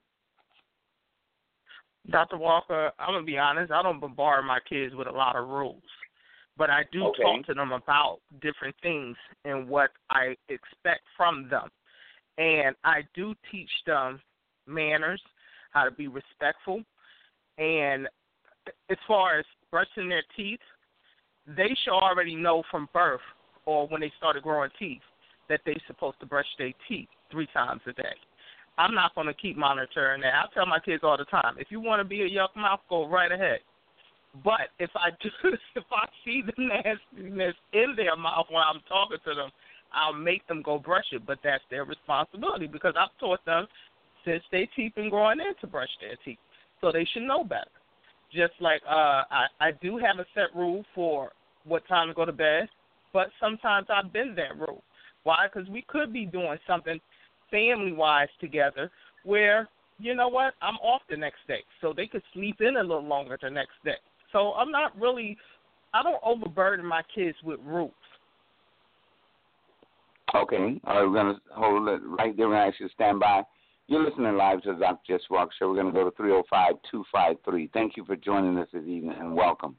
Doctor Walker, I'm going to be honest, I don't bombard my kids with a lot of rules, but I do okay. talk to them about different things and what I expect from them. And I do teach them manners, how to be respectful. And as far as brushing their teeth, they should already know from birth or when they started growing teeth that they're supposed to brush their teeth three times a day. I'm not going to keep monitoring that. I tell my kids all the time, if you want to be a yuck mouth, go right ahead. But if I do, if I see the nastiness in their mouth when I'm talking to them, I'll make them go brush it. But that's their responsibility because I've taught them since their teeth been growing in to brush their teeth, so they should know better. Just like uh, I, I do have a set rule for what time to go to bed, but sometimes I bend that rule. Why? Because we could be doing something family-wise together where, you know what, I'm off the next day, so they could sleep in a little longer the next day. So I'm not really, I don't overburden my kids with rules. Okay. All right, we're going to hold it right there and ask you to stand by. You're listening live to the Doctor Jess Rock Show. We're going to go to three oh five, two five three. Thank you for joining us this evening, and welcome.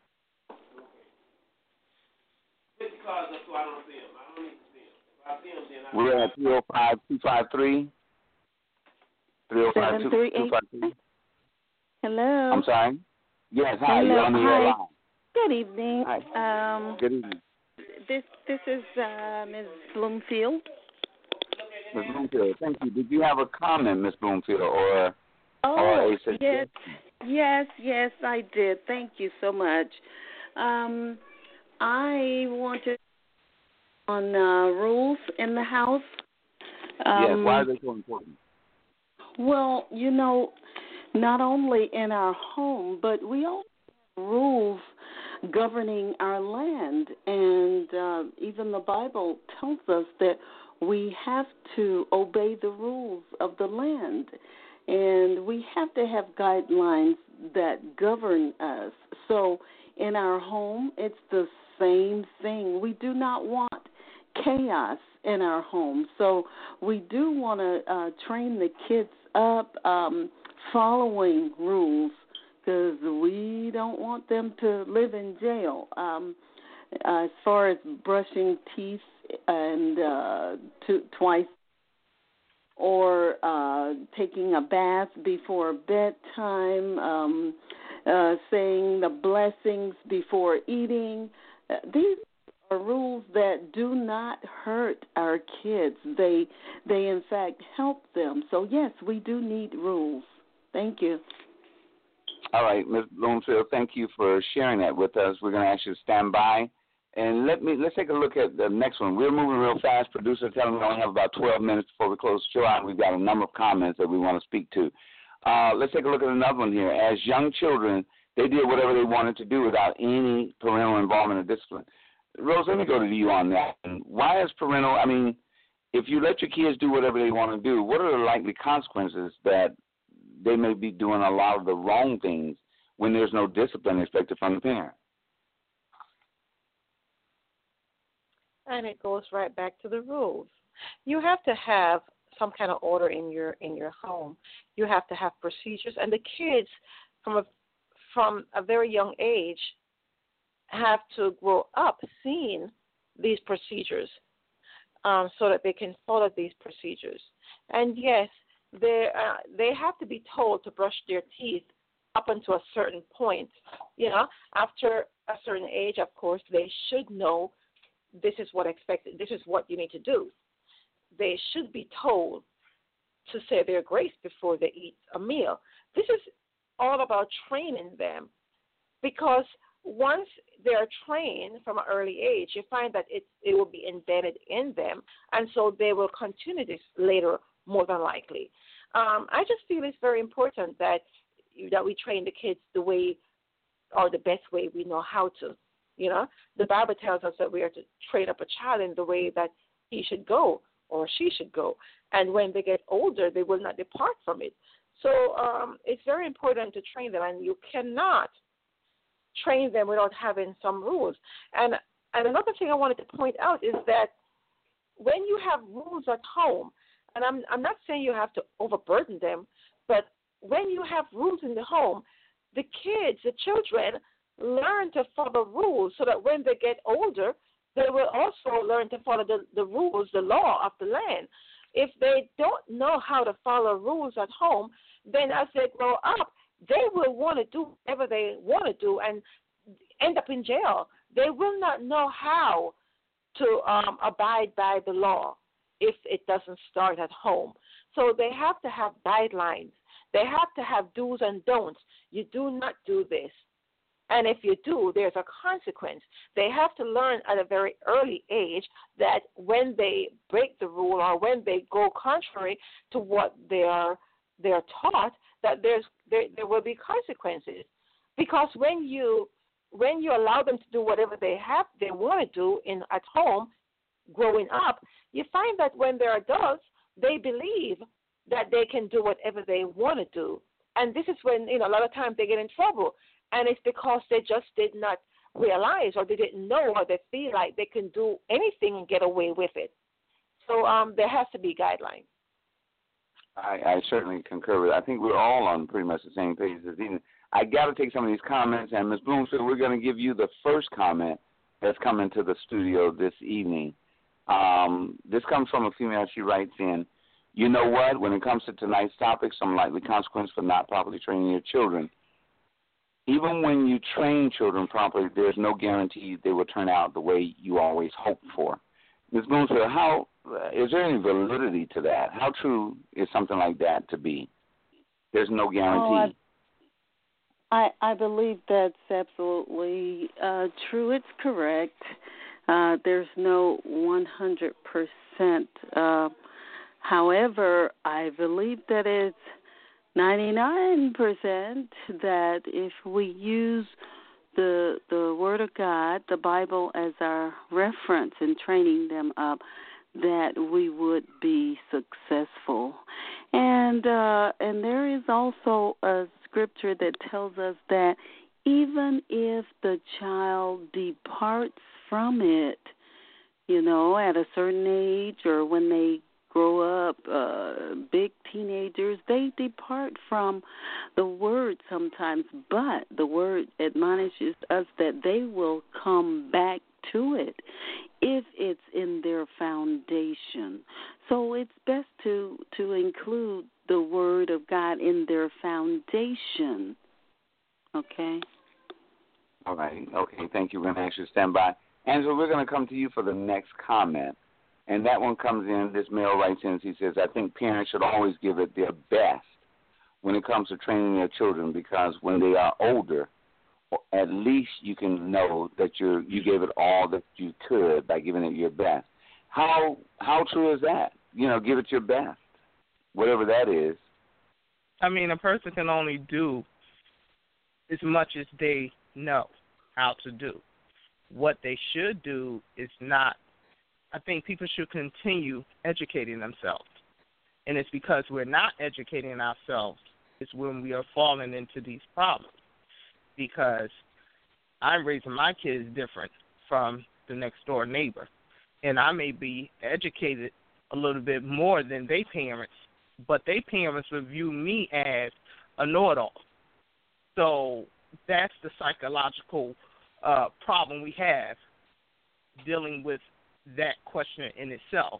We're at three oh five, two five three. three oh five, two five three. Hello. I'm sorry? Yes, hi. Hello. You're on the air Hi. live. Good evening. Hi. Um, Good evening. This this is uh, Miz Bloomfield. Miz Bloomfield, thank you. Did you have a comment, Miz Bloomfield, or, Oh, or a suggestion? yes. Yes, yes, I did. Thank you so much. Um, I wanted on uh, rules in the house. Um, Yes, why are they so important? Well, you know, not only in our home, but we also have rules governing our land. And uh, even the Bible tells us that we have to obey the rules of the land. And we have to have guidelines that govern us. So in our home, it's the same thing. We do not want chaos in our home. So we do want to uh, train the kids up um, following rules because we don't want them to live in jail. Um, uh, as far as brushing teeth and uh, two, twice or uh, taking a bath before bedtime, um, uh, saying the blessings before eating. Uh, these are rules that do not hurt our kids. They, they in fact, help them. So, yes, we do need rules. Thank you. All right, Miz Bloomfield, thank you for sharing that with us. We're going to ask you to stand by. And let me, let's take a look at the next one. We're moving real fast. Producer telling me we only have about twelve minutes before we close the show out. We've got a number of comments that we want to speak to. Uh, let's take a look at another one here. As young children, they did whatever they wanted to do without any parental involvement or discipline. Rose, let me go to you on that. Why is parental, I mean, if you let your kids do whatever they want to do, what are the likely consequences that they may be doing a lot of the wrong things when there's no discipline expected from the parent? And it goes right back to the rules. You have to have some kind of order in your in your home. You have to have procedures, and the kids from a from a very young age have to grow up seeing these procedures, um, so that they can follow these procedures. And yes, they uh, they have to be told to brush their teeth up until a certain point. You know, after a certain age, of course, they should know this is what expected. This is what you need to do. They should be told to say their grace before they eat a meal. This is all about training them, because once they're trained from an early age, you find that it it will be embedded in them, and so they will continue this later, more than likely. Um, I just feel it's very important that that we train the kids the way, or the best way we know how to. You know, the Bible tells us that we are to train up a child in the way that he should go or she should go, and when they get older, they will not depart from it. So um, it's very important to train them, and you cannot train them without having some rules. And and another thing I wanted to point out is that when you have rules at home, and I'm I'm not saying you have to overburden them, but when you have rules in the home, the kids, the children, learn to follow rules so that when they get older, they will also learn to follow the, the rules, the law of the land. If they don't know how to follow rules at home, then as they grow up, they will want to do whatever they want to do and end up in jail. They will not know how to um, abide by the law if it doesn't start at home. So they have to have guidelines. They have to have do's and don'ts. You do not do this. And if you do, there's a consequence. They have to learn at a very early age that when they break the rule or when they go contrary to what they are they're taught, that there's there, there will be consequences. Because when you when you allow them to do whatever they have they want to do in at home, growing up, you find that when they're adults, they believe that they can do whatever they want to do. And this is when, you know, a lot of times they get in trouble. And it's because they just did not realize or they didn't know or they feel like they can do anything and get away with it. So um, there has to be guidelines. I, I certainly concur with it. I think we're all on pretty much the same page this evening. I got to take some of these comments, and Miz Bloomfield, we're going to give you the first comment that's coming to the studio this evening. Um, this comes from a female. She writes in, you know what, when it comes to tonight's topic, some likely consequence for not properly training your children. Even when you train children properly, there's no guarantee they will turn out the way you always hoped for. Miz Bloomfield, how uh, is there any validity to that? How true is something like that to be? There's no guarantee. Oh, I, I I believe that's absolutely uh, true. It's correct. Uh, there's no one hundred percent. Uh, however, I believe that it's ninety-nine percent that if we use the the Word of God, the Bible, as our reference in training them up, that we would be successful. And uh, and there is also a scripture that tells us that even if the child departs from it, you know, at a certain age or when they grow up, uh, big teenagers, they depart from the Word sometimes, but the Word admonishes us that they will come back to it if it's in their foundation. So it's best to, to include the Word of God in their foundation. Okay? All right. Okay, thank you. We're going to actually stand by. Angela, we're going to come to you for the next comment. And that one comes in, this male writes in, he says, I think parents should always give it their best when it comes to training their children, because when they are older, at least you can know that you you gave it all that you could by giving it your best. How how true is that? You know, give it your best, whatever that is. I mean, a person can only do as much as they know how to do. What they should do is not, I think people should continue educating themselves. And it's because we're not educating ourselves, it's when we are falling into these problems. Because I'm raising my kids different from the next door neighbor. And I may be educated a little bit more than their parents, but their parents will view me as a know-it-all. So that's the psychological uh, problem we have dealing with that question in itself.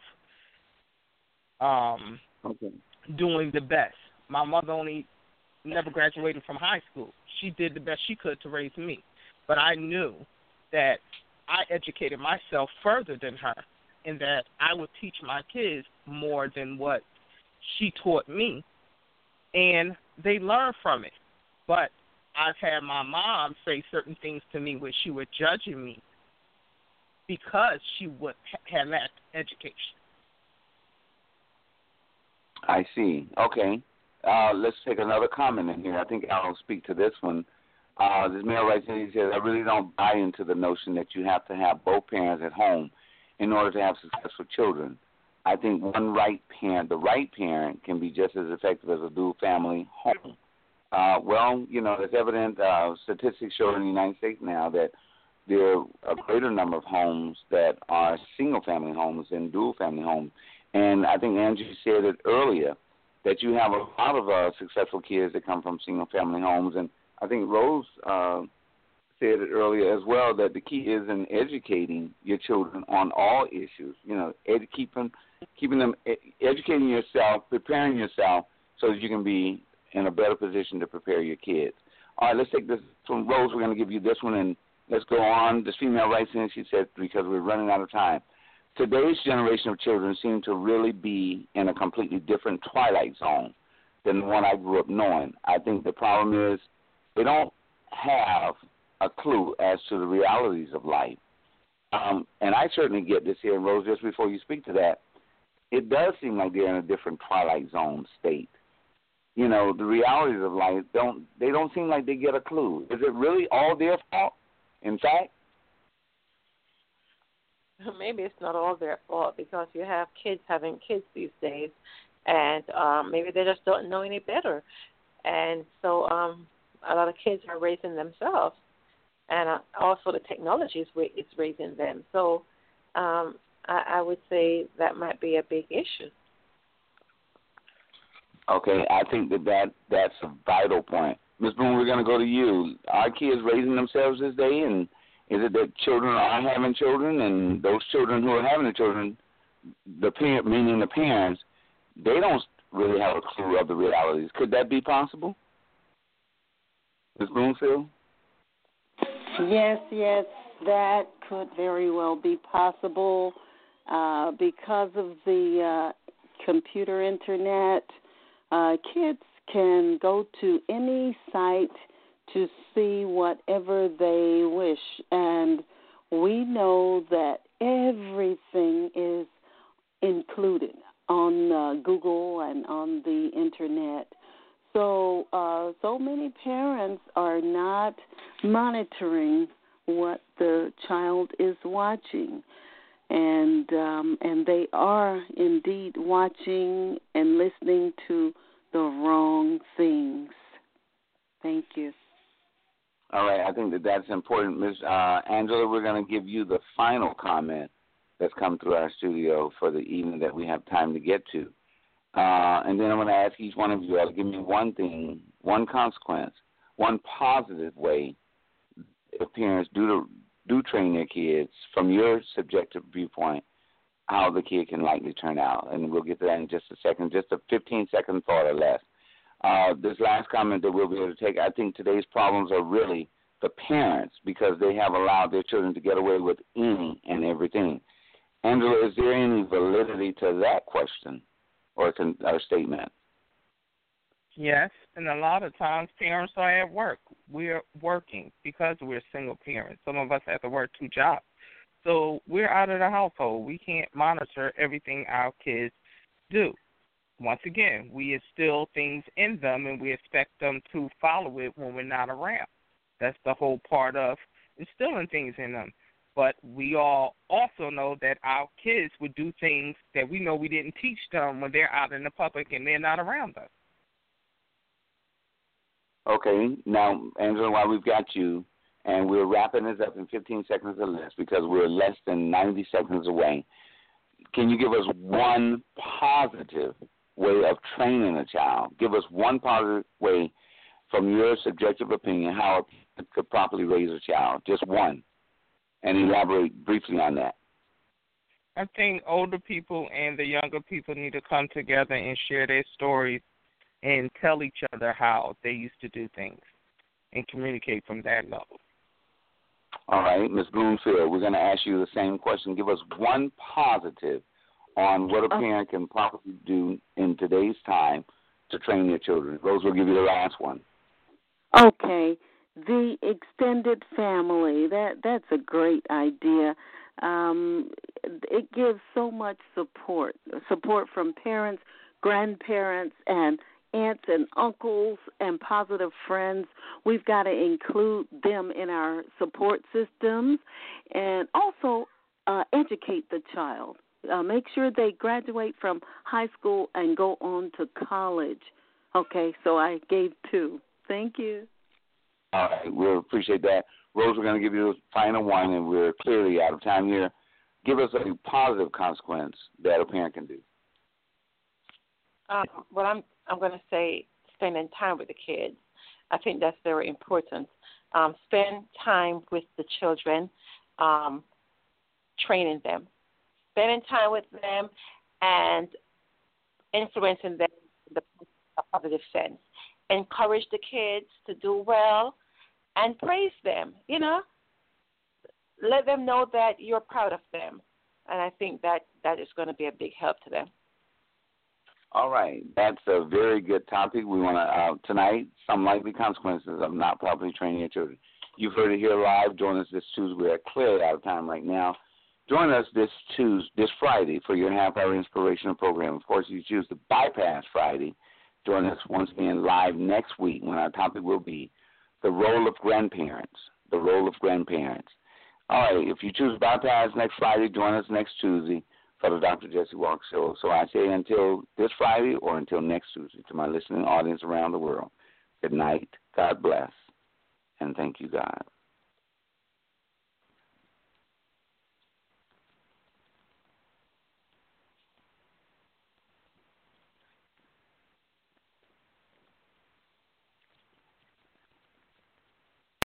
Um, okay. Doing the best. My mother only never graduated from high school. She did the best she could to raise me. But I knew that I educated myself further than her, and that I would teach my kids more than what she taught me, and they learn from it. But I've had my mom say certain things to me where she was judging me because she would have lacked education. I see. Okay. Uh, let's take another comment in here. I think I'll speak to this one. Uh, this male writes in, he says, I really don't buy into the notion that you have to have both parents at home in order to have successful children. I think one right parent, the right parent, can be just as effective as a dual family home. Uh, well, you know, it's evident, uh, statistics show in the United States now that there are a greater number of homes that are single-family homes than dual-family homes. And I think Angie said it earlier, that you have a lot of uh, successful kids that come from single-family homes. And I think Rose uh, said it earlier as well, that the key is in educating your children on all issues. You know, ed- keeping, keeping them, ed- educating yourself, preparing yourself so that you can be in a better position to prepare your kids. All right, let's take this from Rose. We're going to give you this one, and let's go on. This female writes in, she said, because we're running out of time. Today's generation of children seem to really be in a completely different twilight zone than the one I grew up knowing. I think the problem is they don't have a clue as to the realities of life. Um, and I certainly get this here, Rose, just before you speak to that, it does seem like they're in a different Twilight Zone state. You know, the realities of life, don't they don't seem like they get a clue. Is it really all their fault, in fact? Maybe it's not all their fault because you have kids having kids these days, and um, maybe they just don't know any better. And so um, a lot of kids are raising themselves, and uh, also the technology is, is raising them. So um, I, I would say that might be a big issue. Okay, I think that, that that's a vital point. Miz Boone, we're going to go to you. Are kids raising themselves this day, and is it that children are having children, and those children who are having the children, the parent, meaning the parents, they don't really have a clue of the realities? Could that be possible? Miz Bloomfield? Yes, yes, that could very well be possible uh, because of the uh, computer internet. Uh, kids can go to any site to see whatever they wish, and we know that everything is included on uh, Google and on the internet. So, uh, so many parents are not monitoring what the child is watching, and um, and they are indeed watching and listening to the wrong things. Thank you. All right, I think that that's important. Miz Uh, Angela, we're going to give you the final comment that's come through our studio for the evening that we have time to get to. Uh, and then I'm going to ask each one of you all to give me one thing, one consequence, one positive way if parents do do train their kids from your subjective viewpoint, how the kid can likely turn out. And we'll get to that in just a second, just a fifteen-second thought or less. Uh, this last comment that we'll be able to take, I think today's problems are really the parents because they have allowed their children to get away with any and everything. Angela, is there any validity to that question or, or statement? Yes, and a lot of times parents are at work. We're working because we're single parents. Some of us have to work two jobs. So we're out of the household. We can't monitor everything our kids do. Once again, we instill things in them, and we expect them to follow it when we're not around. That's the whole part of instilling things in them. But we all also know that our kids would do things that we know we didn't teach them when they're out in the public and they're not around us. Okay. Now, Angela, while we've got you, and we're wrapping this up in fifteen seconds or less because we're less than ninety seconds away, can you give us one positive way of training a child? Give us one positive way, from your subjective opinion, how a could properly raise a child. Just one. And elaborate briefly on that. I think older people and the younger people need to come together and share their stories and tell each other how they used to do things and communicate from that level. All right, Miz Bloomfield, we're going to ask you the same question. Give us one positive on what a parent can properly do in today's time to train their children. Rose will give you the last one. Okay. The extended family, that that's a great idea. Um, it gives so much support, support from parents, grandparents, and aunts and uncles and positive friends. We've got to include them in our support systems and also uh, educate the child. Uh, make sure they graduate from high school and go on to college. Okay, so I gave two. Thank you. All right, we'll appreciate that. Rose, we're going to give you the final one, and we're clearly out of time here. Give us a positive consequence that a parent can do. Um, well, I'm I'm going to say spending time with the kids. I think that's very important. Um, spend time with the children, um, training them, spending time with them, and influencing them in the positive sense. Encourage the kids to do well and praise them, you know. Let them know that you're proud of them. And I think that, that is going to be a big help to them. All right. That's a very good topic. We want to, uh, tonight, some likely consequences of not properly training your children. You've heard it here live. Join us this Tuesday. We're clearly out of time right now. Join us this Tuesday, this Friday for your half-hour inspirational program. Of course, you choose to bypass Friday. Join us once again live next week when our topic will be the role of grandparents. The role of grandparents. All right, if you choose to bypass next Friday, join us next Tuesday for the Doctor Jesse Walker Show. So I say until this Friday or until next Tuesday to my listening audience around the world, good night, God bless, and thank you, God.